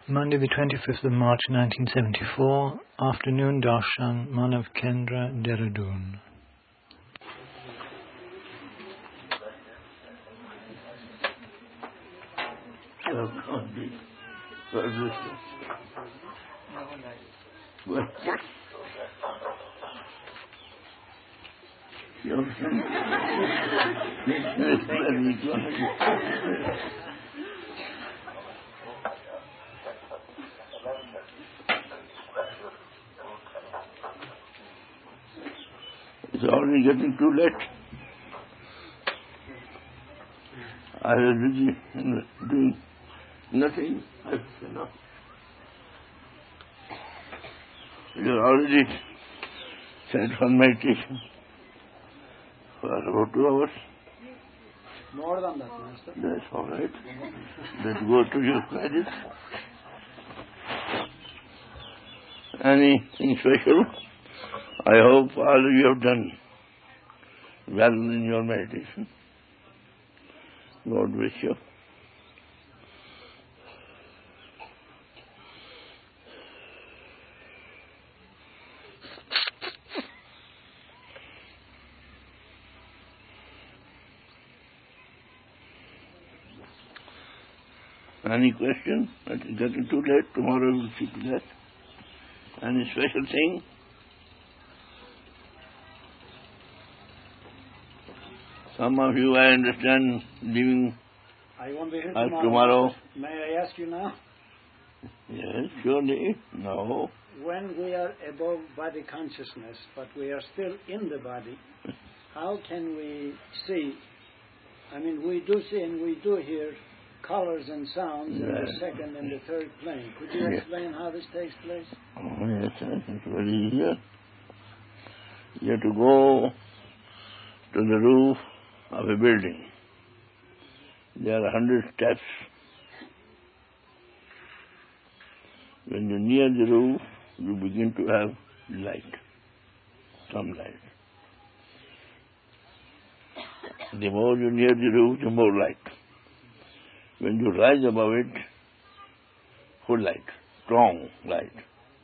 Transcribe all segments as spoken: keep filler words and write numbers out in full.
Monday the twenty-fifth of March nineteen seventy-four, afternoon darshan, Manav Kendra, Dehradun. It's already getting too late. I was busy doing nothing. You know. You're already sent for meditation for about two hours. More than that, Master. That's all right. Let's go to your credit. Anything special? I hope all of you have done well in your meditation. God bless you. Any question? I think getting too late. Tomorrow we'll see to that. Any special thing? Some of you, I understand, leaving I won't be here us tomorrow. tomorrow. May I ask you now? Yes, surely. No. When we are above body consciousness, but we are still in the body, how can we see? I mean, we do see and we do hear colors and sounds in Right. the second and the third plane. Could you Yes. explain how this takes place? Oh, yes, yes, it's very easy. You have to go to the roof of a building. There are a hundred steps. When you're near the roof, you begin to have light, some light. The more you're near the roof, the more light. When you rise above it, full light, strong light.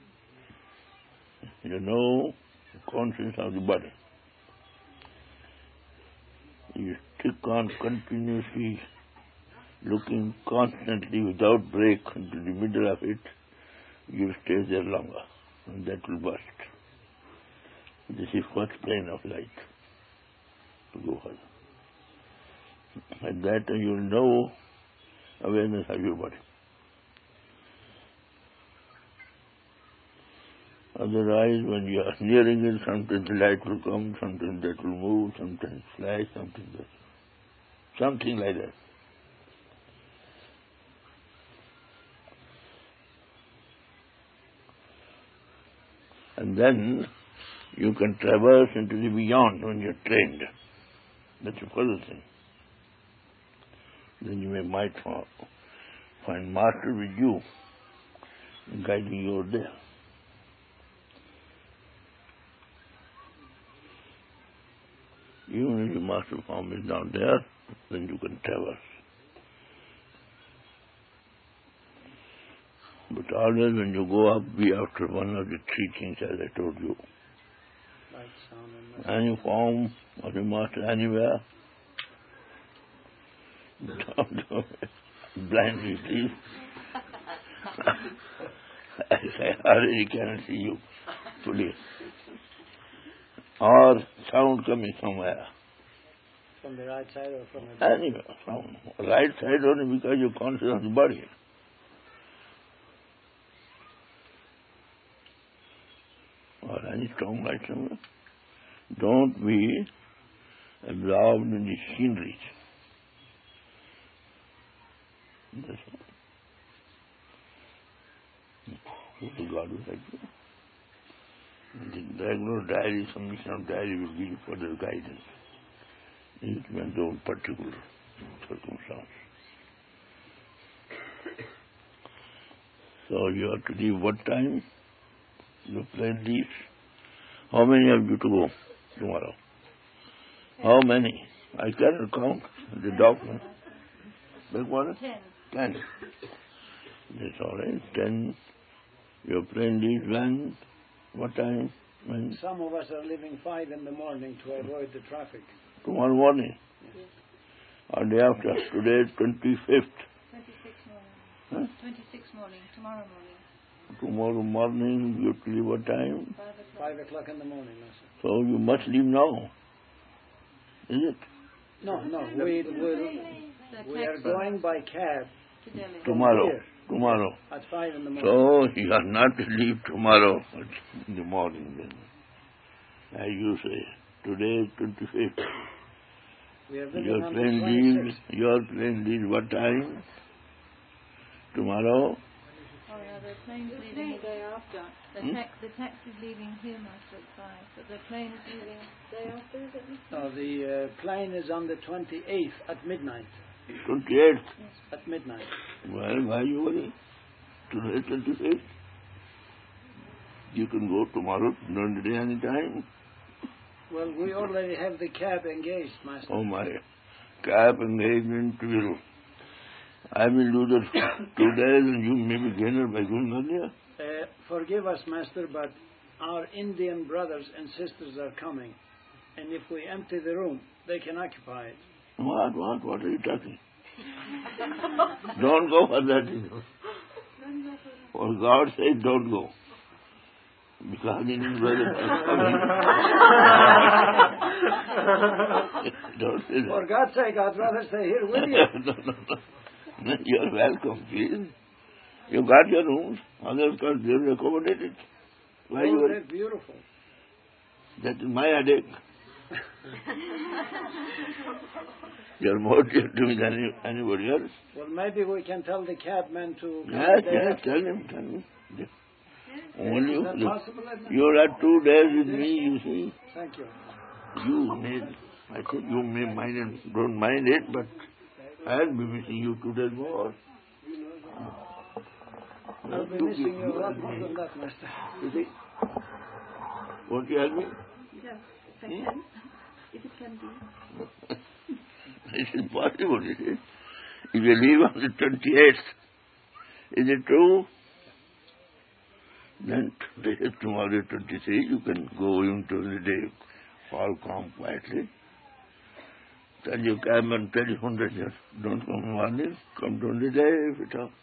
You know the conscience of the body. You stick on continuously, looking constantly without break into the middle of it, you'll stay there longer, and that will burst. This is first plane of light to go further. At that time you'll know awareness of your body. Otherwise, when you are nearing it, sometimes the light will come, sometimes that will move, sometimes flash, something that, something like that. And then you can traverse into the beyond when you're trained. That's a further thing. Then you may might find master with you, guiding you over there. Even if the master form is not there, then you can traverse. But always when you go up, be after one of the three things as I told you. Light, sound, and matter. Any form of the master anywhere, don't go blindly, please. I already cannot see you fully. Or sound coming somewhere. From the right side or from the left? Anywhere, sound. Right side only because you're conscious of the body. Or any strong light somewhere. Don't be absorbed in the sceneries. That's all. What the God will like you. The regular diary, submission of diary will give you further guidance. Each man's own particular circumstance. So you have to leave what time? The plane leaves. How many have you to go tomorrow? How many? I cannot count the document. Beg pardon? Ten. Ten. That's all right. Ten. Your plane leaves when? What time? When? Some of us are leaving five in the morning to avoid the traffic. Tomorrow morning? Yes. Or day after? Today is twenty-fifth. twenty-sixth morning. Huh? twenty-sixth morning. Tomorrow morning. Tomorrow morning you have to leave what time? Five o'clock. Five o'clock in the morning, Master. So you must leave now. Is it? No, no. We will. The We are taxi going by cab to Delhi. Tomorrow. here. Tomorrow. At five in the morning. So you are not to leave tomorrow in the morning then. As you say, today is twenty-fifth. We are leaving Your on plane the leaves, twenty-sixth. your plane leaves what time? Tomorrow? Oh yeah, the plane's leaving the day after. The, Hmm? tax, the taxi's leaving here, Master, at five. But the plane is leaving day after, is it? No, the uh, plane is on the twenty-eighth at midnight. twenty-eighth. At midnight. Well, why you worry? Today is twenty-fifth. You can go tomorrow during the day any time. Well, we already have the cab engaged, Master. Oh my, cab engagement will. I will do that two days and you may be gainer by going earlier. Uh, forgive us, Master, but our Indian brothers and sisters are coming. And if we empty the room, they can occupy it. What, what, what are you talking? Don't go for that. For God's sake, don't go. Because Indian brothers are coming. Don't say that. For God's sake, I'd rather stay here with you. no, no, no. No, you're welcome, please. You got your rooms. Others can they're accommodated. Why Oh, you they're beautiful. That is my headache. You're more dear to me than any, anybody else. Well, maybe we can tell the cabman to come Yes, the day yes, after. tell him, tell him. Only Is that you, possible, Edmund? you are two days with me, you see. Thank you. You may, I think you may mind and don't mind it, but I'll be missing you two days more. I'll be missing you a lot more than that, Master. You see? Won't you help me? Yes, if I Hmm? can. If it can be. It's impossible, you see. If you leave on the twenty-eighth, is it true? Then today, tomorrow, twenty-three, you can go into the day, all calm quietly. Tell your cabman, telephone that you don't come in the morning, come during the day if it all.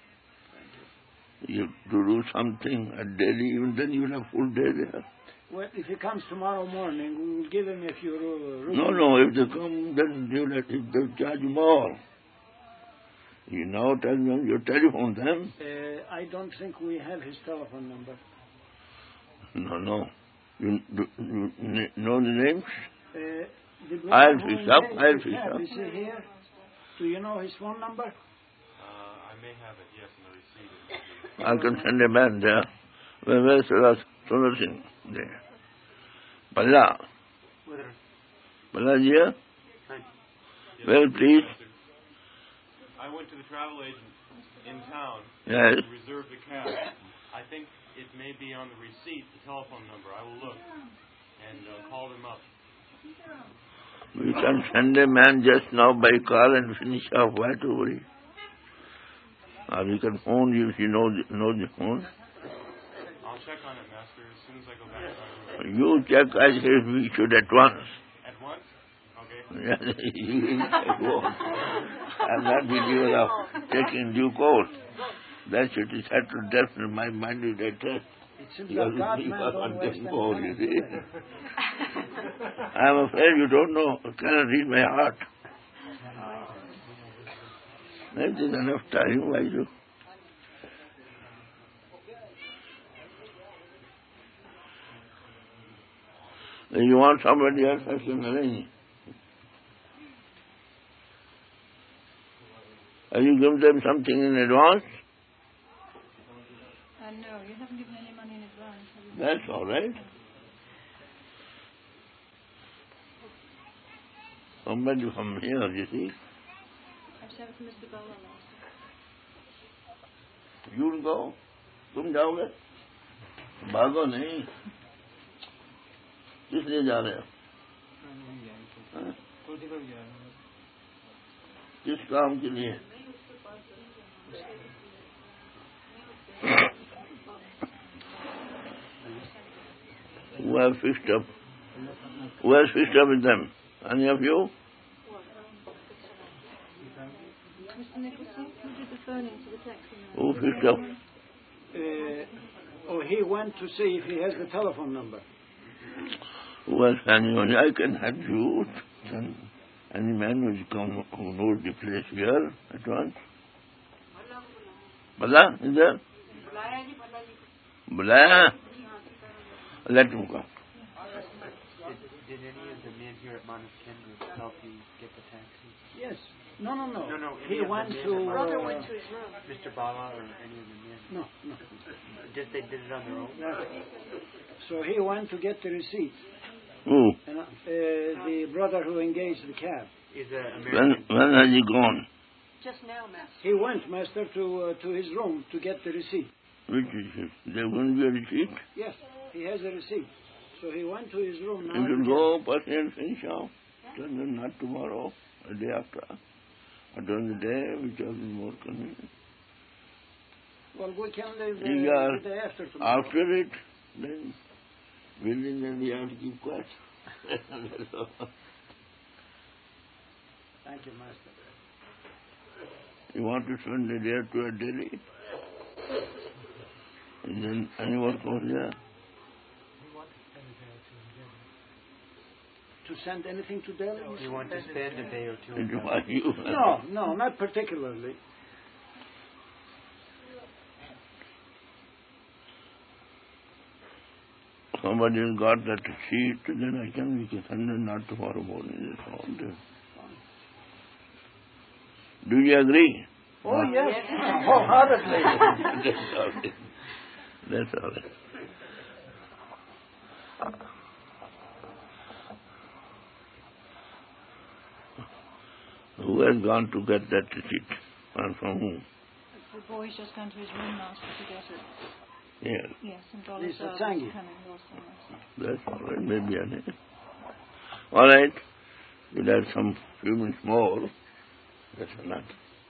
You have to do something at daily, even then you will have full day there. Well, if he comes tomorrow morning, we will give him a few ru- rupees. No, no, if they come, then you let if they charge more. You now tell them, you telephone them. Uh, I don't think we have his telephone number. No, no. You, do, you n- know the names? Uh, the brother I'll who fish up, engaged I'll the fish cab, up. Is he here? Do you know his phone number? Uh, I may have it, yes, in the receipt. I can send a man there. Where, where's Suraj Sundar Singh? There. Balla. Balla here? Yes, Well, please. I went to the travel agent in town Yes. to reserve the cab. I think it may be on the receipt, the telephone number. I will look and uh, call them up. We can send a man just now by car and finish off right over it. Or you can phone you if you know the, know the phone. I'll check on it, Master, as soon as I go back to my room. You check, I say we should at once. At once? Okay. Yes, you at once. I'm not with you of taking due course. That should be settled definitely. My mind is at rest. It seems Because that God you man are don't on waste them any more, time you see. today. I'm afraid you don't know, cannot read my heart. If there's enough time, why do? If you want somebody else, I can arrange. Have you given them something in advance? Uh, no, you haven't given any money in advance, have you? That's all right. Somebody from here, you see. I've sent it to Mister Bala last. You'll go. तुम जाओगे? भागो नहीं. किस लिए जा रहे हो? हाँ? किस काम के लिए? Who have fixed up? Who has fixed up with them? Any of you? Mister Nicholson, who did the phoning to the taxi man? Who fixed up? Uh, oh, he went to see if he has the telephone number. Who has anyone? I can help you. Then any man who is come who knows the place here at once. Bala, is there? Bala. Let him come. Did, did any of the men here at Manav Kendra help you get the taxi? Yes. No, no, no. No, no. He any of went the men to. at Brother Uh, went to his room. Mister Bala or any of the men? no, no. Just they did it on their own? Yeah. So he went to get the receipt. Who? And, uh, the brother who engaged the cab. Is an When, American. when has he gone? Just now, Master. He went, Master, to uh, to his room to get the receipt. Which is it? There won't be a receipt? Yes, he has a receipt. So he went to his room now. You to should get- go personally and finish off. Then not tomorrow, a day after. Or during the day, which will be more convenient. Well, we can leave uh, Yeah. the day after tomorrow. After it, then within then we have to keep quiet. Thank you, Master. You want to spend a day or two at Delhi? And then any work over there? To send anything to Delhi? You want to spend a day or two? And why you? No, no, not particularly. Somebody has got that sheet, then I can, we can send it not tomorrow morning, it's all day. Do you agree? Oh, yes, wholeheartedly. That's all right. That's all right. Who has gone to get that receipt? And from whom? The boy's just gone to his room, Master, to get it. Yes. Yes, and Dolly Lisa Sal is Tsangi. coming also, Master. That's all right, maybe I need. All right. We'll have some few minutes more. That's not.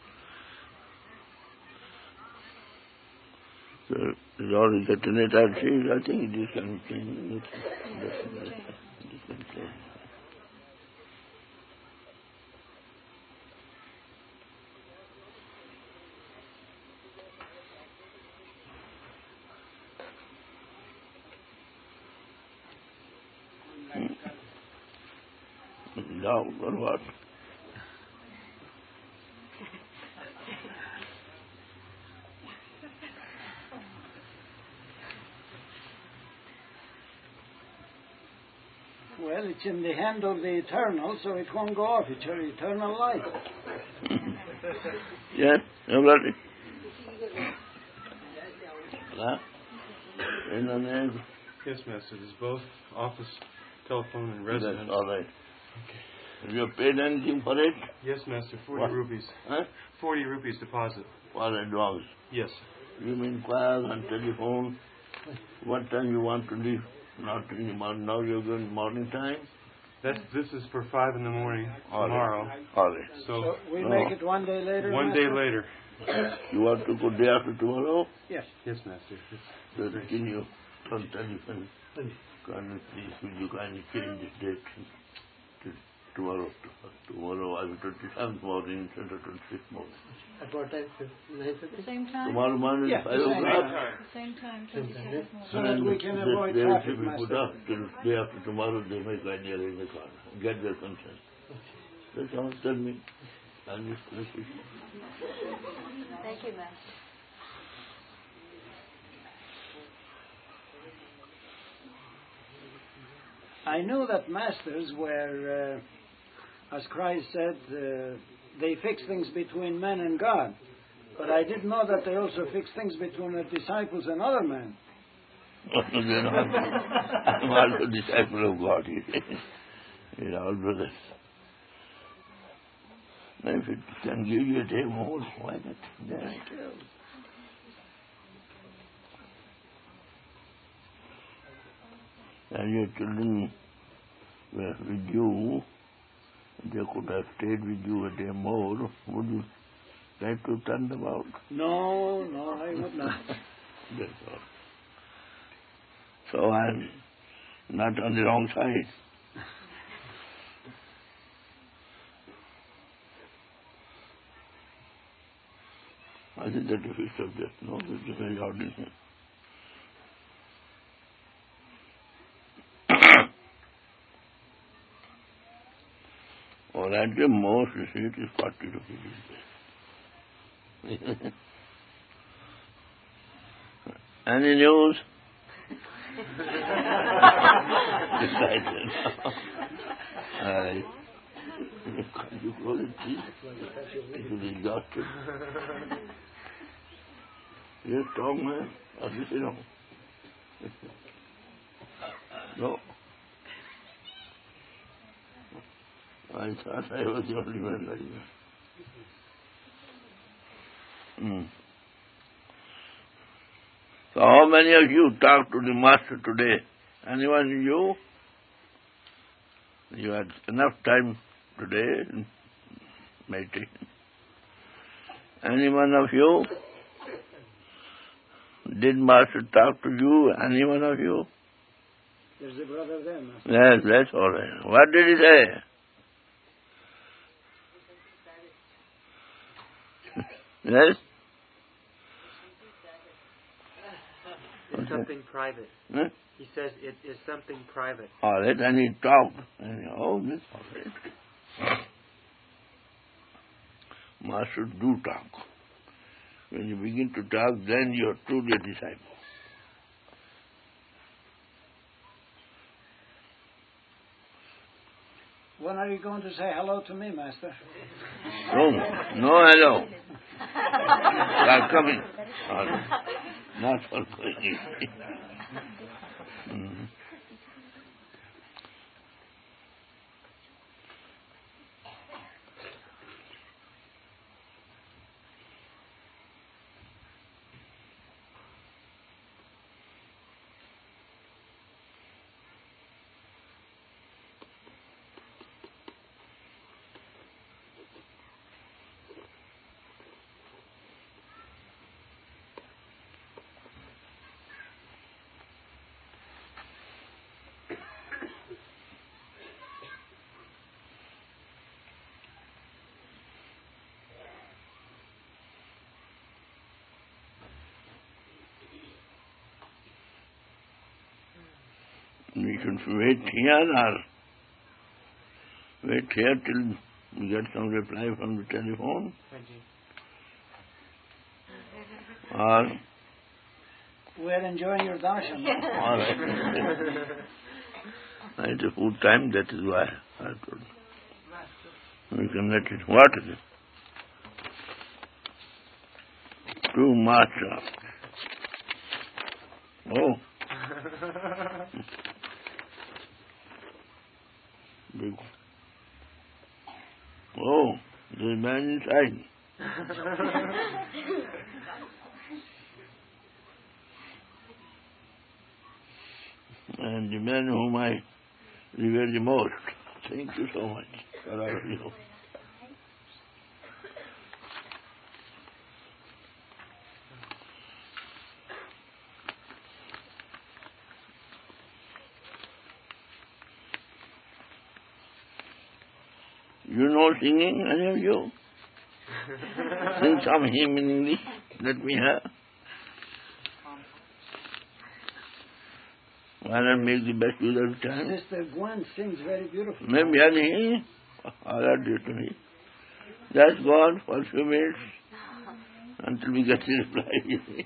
So, it's already getting it. I see, I think this can change. This can change. Now, or what? Well, it's in the hand of the eternal, so it won't go off. It's your eternal life. Yes, everybody. Huh? In the name. Yes, Master. It is both office, telephone, and residence. That's all right. Have you paid anything for it? Yes, Master. Forty What? rupees. Huh? Forty rupees deposit. For advance. Yes. You mean call and telephone? What time you want to leave? Not in the morning. Now you're going morning time? That's this is for five in the morning All right. tomorrow. All right. So So we No. make it one day later? one day Master? later. You want to go day after tomorrow? Yes. Yes, Master. Yes. Then can you on telephone? Can you please, will you kindly change this date to tomorrow? Tomorrow I will twenty-seventh morning instead of twenty-sixth morning. At what time? The same time? Tomorrow morning, Yeah, five the same o'clock. time. The same time, twenty-seventh morning. So that we can This avoid day traffic, should be put Master. up till day after tomorrow. They make idea in the car. Get their consent. That's all. Tell me. And this question. Thank you, Master. I knew that masters were, uh, as Christ said, uh, they fix things between man and God. But I didn't know that they also fix things between the disciples and other men. They're not. I'm also a disciple of God. We're all brothers. Now, if it can give you a day more, why not? Then I tell. And your children were with you, they could have stayed with you a day more. Would you like to turn them out? No, no, I would not. That's all. So I'm not on the wrong side. I think that is a subject. No, it's a very ordinary. Or at the most, you see, it is forty rupees. Any news? Decided. Alright. Can you close it, please? It will be exhausted. You're strong, man. Or you say no? No. I thought I was the only one like that. Hmm. So how many of you talked to the Master today? Anyone of you? You had enough time today in meditation. Any one of you? Did Master talk to you? Any one of you? There's a brother there, Master. Yes, that's all right. What did he say? Yes? It's something private. Huh? He says it is something private. All right, and he talked. And he, oh, this all right. Master do talk. When you begin to talk, then you are truly a disciple. When are you going to say hello to me, Master? No, no hello. You are coming. All right. Not for going. mm. We should wait here or wait here till we get some reply from the telephone. Or We're enjoying your darshan. all right. It's a food time, that is why I told you. We can let it. What is it? Too much. Oh. Big. Oh, the man inside. And the man whom I revere the most. Thank you so much for all of you. You know singing, any of you? Sing some hymn in English. Let me hear. Why not make the best use of the time? Sister Gwen sings very beautifully. Maybe any. All that due to me. Just go on for a few minutes until we get the reply.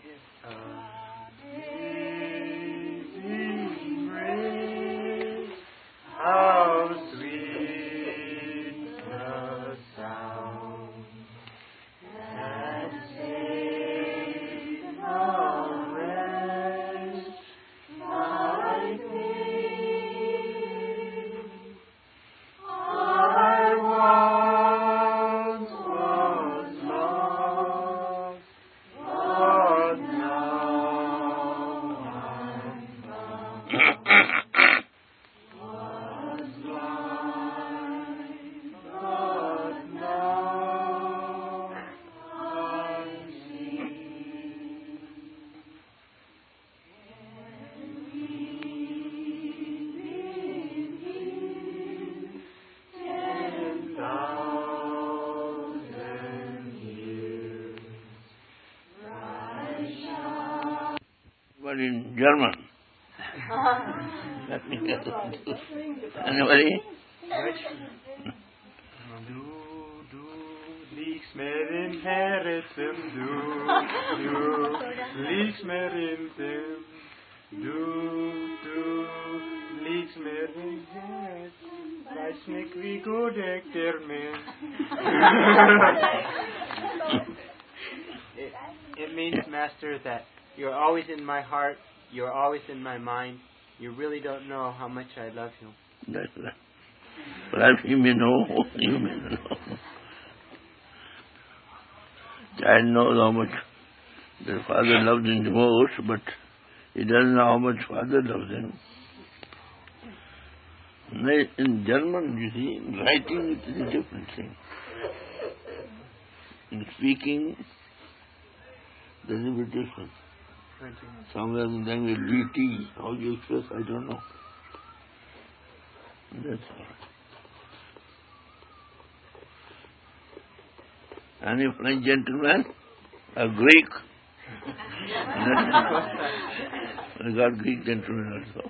How sweet the sound that saved a wretch like me. I once was lost, but now but in German. Let me guess. Anybody? Du, du liegst mir im Herzen, du, du liegst mir im Sinn. Du, du liegst mir im Herzen, weiß nicht wie gut ich dir bin. It, it means, Master, that you're always in my heart, you're always in my mind. You really don't know how much I love you. That's right. Perhaps you may know, you may not know. Child knows how much the father loves him the most, but he doesn't know how much father loves him. In German, you see, writing it is a different thing. In speaking, there is a bit different. Somewhere in the language, D T, how you express, I don't know. That's all. Any French gentleman? A Greek? I got Greek gentlemen also.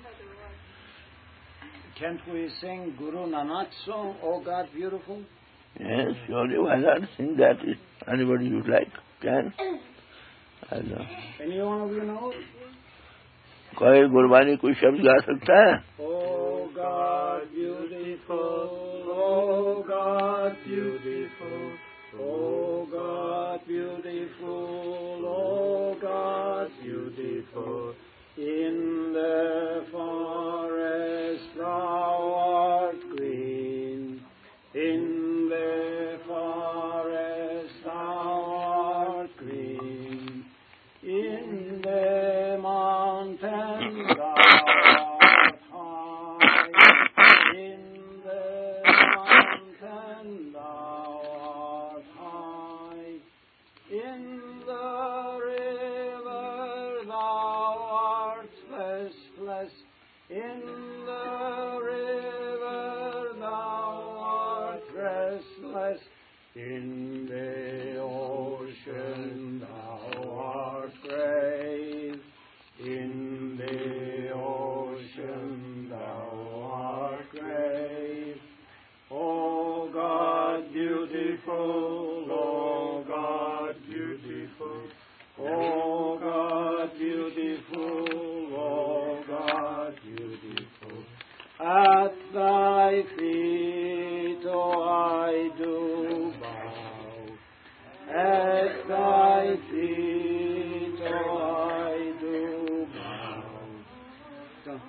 Can't we sing Guru Nanak's song, Oh God Beautiful? Yes, surely, why not sing that? If anybody you like can. I know. Any one of you know? कोई गुरबानी कोई शब्द गा सकता है? Oh God beautiful, oh God beautiful, oh God beautiful, oh God beautiful. In the forest thou art green, in the forest thou art green, in the mountain thou art high, in the mountain thou art high, in the river thou art restless, in the river thou art restless, in the ocean thou art grave, in the ocean thou art grave. O God beautiful, O God beautiful, O God beautiful, O God beautiful. At thy feet, O I do bow. At thy feet, O I do bow.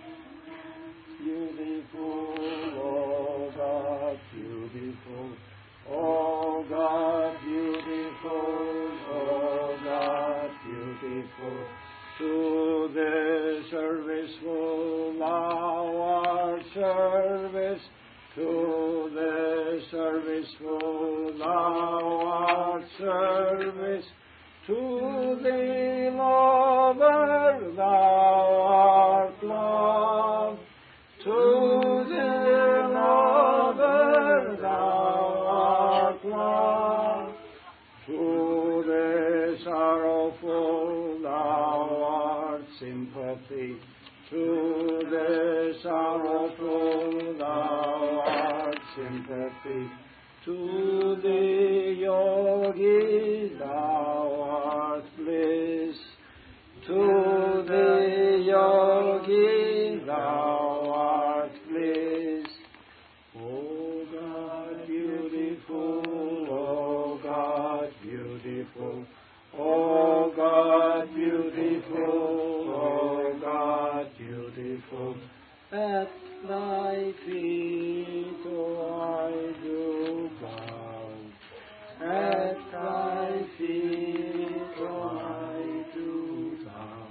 Beautiful, O God beautiful, O God beautiful, O God beautiful. To the serviceful thou art service, to the serviceful thou art service, to the lover thou art love, to the lover thou art love, to the sorrowful thou art sympathy, to the sorrowful thou art sympathy, to the yogi thou art bliss, to the yogi thou art bliss. O God beautiful, O God beautiful, O God beautiful, O God beautiful. At thy feet, O I do bow. At thy feet, O I do bow.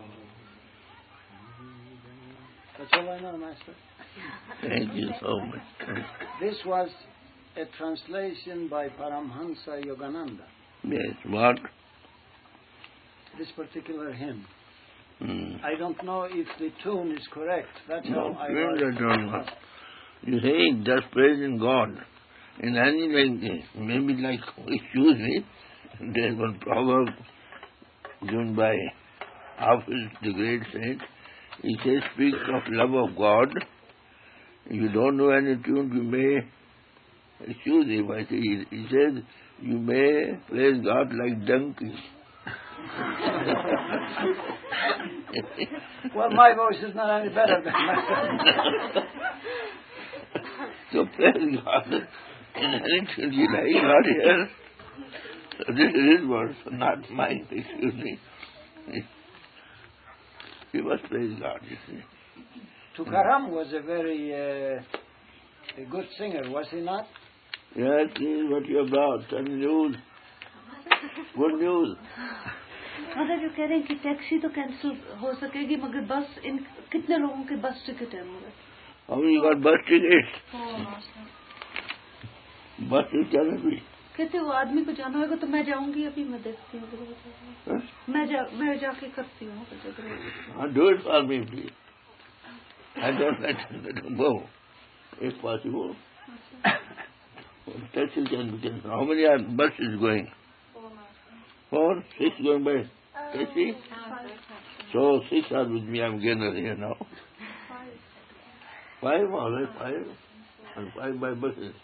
That's all I know, Master. Thank you so much. This was a translation by Paramhansa Yogananda. Yes, what? This particular hymn. Hmm. I don't know if the tune is correct. That's No, how I praise was. I don't know. You say just praising God. In any language, maybe like, excuse me, there's one proverb given by Hafiz, the great saint, he says, speak of love of God. If you don't know any tune, you may excuse him. I say, he, he says, you may praise God like donkey. Well, my voice is not any better than that. So praise God. In any tune you like, not here. So this is his words, not mine, excuse me. You must praise God, you see. Tukaram was a very uh, a good singer, was he not? Yes, this is what you brought. Some news. Good news. मगर जो कह रहे हैं कि taxi तो cancel हो सकेगी मगर बस इन कितने लोगों के बस टिकट है मगर How many got bus tickets? Bus is Janvi. कहते वो आदमी को जाना होगा तो मैं जाऊंगी अभी मैं देखती हूँ मैं जा मैं जाके करती हूँ Do it for me, please. I don't let them go, if possible. Taxi can be cancelled. How many are buses going? Four, six going by taxi? So six are with me, I'm getting here now. Five, all right, five. And five by buses.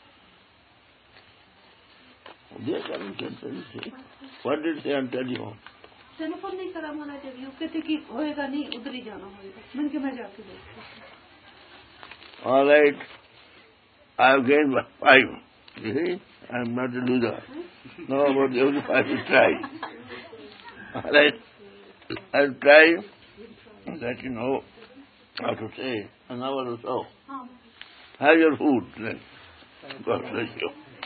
They are coming cancelled, see. What did they say on telephone? Telephone नहीं करा महाराज अभी वो कहते कि होएगा नहीं उधर ही जाना होगा मैंने कहा मैं जाके देखती हूँ All right. I have gained five. You see? I am not to do that. No, but the only five will try. All right. I'll try and let you know how to say an hour or so. Have your food then. God bless you.